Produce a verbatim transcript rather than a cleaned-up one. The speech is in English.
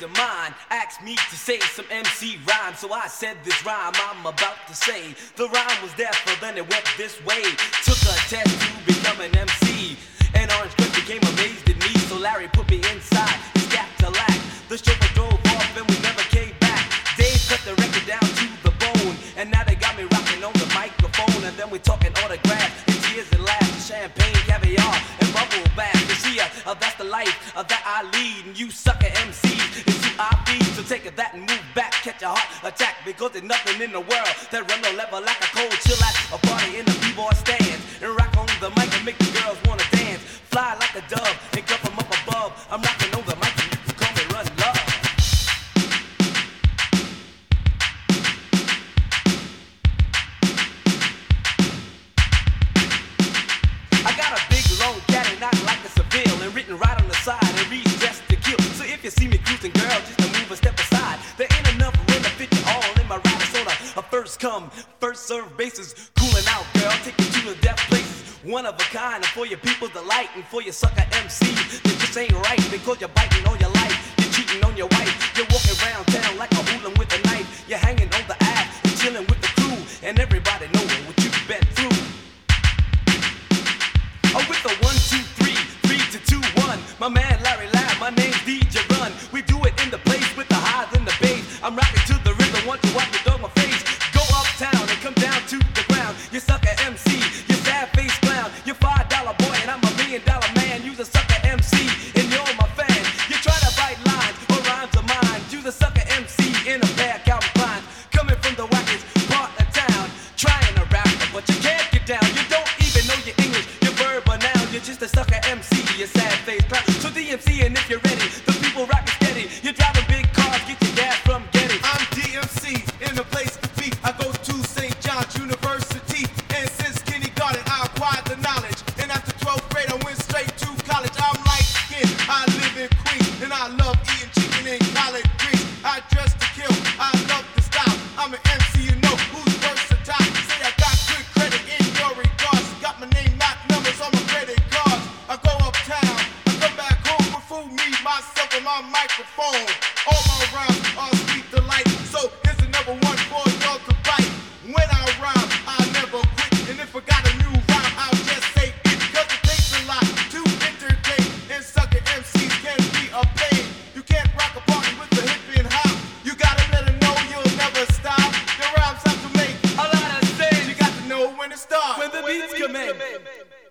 of mine asked me to say some M C rhyme, so I said this rhyme I'm about to say. The rhyme was there, so then it went this way. Took a test to become an M C, and Orange Cliff became amazed at me, so Larry put me inside his Cadillac. The chauffeur drove off and we never came back. Dave cut the record down to the bone, and now they got me rocking on the microphone. And then we're talking autographs and tears and laughs, champagne, caviar, and bubble bath. You see, uh, uh, that's the life uh, that I lead, and you sucker M Cs is who I feed. So take that and move back, catch a heart attack, because there's nothing in the world that run the level like a cold chill at a party in the b-boy stand, and rock on the mic and make the girls wanna dance. Fly like a dove and come from up above. I'm rocking on the mic and you can call me Run Love. I got a big long caddy, not like a Seville, and written right on the side and reads Dressed to Kill. So if you see me cruising, girl, just to move a step aside. There ain't enough room to fit you all in my ride. It's on a, a first come, first serve basis. Cooling out, girl, take you to the death places. One of a kind, and for your people's delight, and for your sucker M Cs, it just ain't right, because you're biting on your life, you're cheating on your wife, you're walking around town like a hooligan with a knife, you're hanging on the ass and chilling with the crew, and everybody knows what you've been through. Oh, with the one, two, three, three to two, one, my man Larry Lab, my name's D J Run. We do it in the place with the highs and the bass. I'm rocking to the rhythm, want to watch the dog my face. Go uptown and come down to the ground. You sucker M C, you sad face clown. You're five dollar boy and I'm a million dollar man. You's a sucker M C and you're my fan. You try to bite lines or rhymes of mine. You's a sucker M C in a pair of Calvin Kleins, coming from the wackest part of town, trying to rap, but you can't get down. You don't even know your English, your verb or noun. You're just a sucker M C, you sad face clown. So D M C, and if you're ready, the people rock it steady. You're driving big cars, get your gas from Getty. I'm D M C in the place to be. I go to Saint John's University, and since kindergarten I acquired the knowledge. And after twelfth grade I went straight to college. I'm light skinned, I live in Queens, and I love eating chicken and collard greens. I dress to kill, I love the style. I'm an M C, you know who's versatile. Say I got good credit in your regards. Got my name, not numbers on my credit cards. I go uptown, I come back home with fool me, myself, and my microphone. All my rhymes are sweet delight. So here's another one for y'all to bite. When I rhyme, I never quit. And if I got a new rhyme, I'll just say it. Cause it takes a lot to entertain, and sucker M Cs can be a pain. You can't rock a party with the hip and hop. You gotta let them know you'll never stop. The rhymes have to make A lot of sense. you got to know when to start. When the beats come in.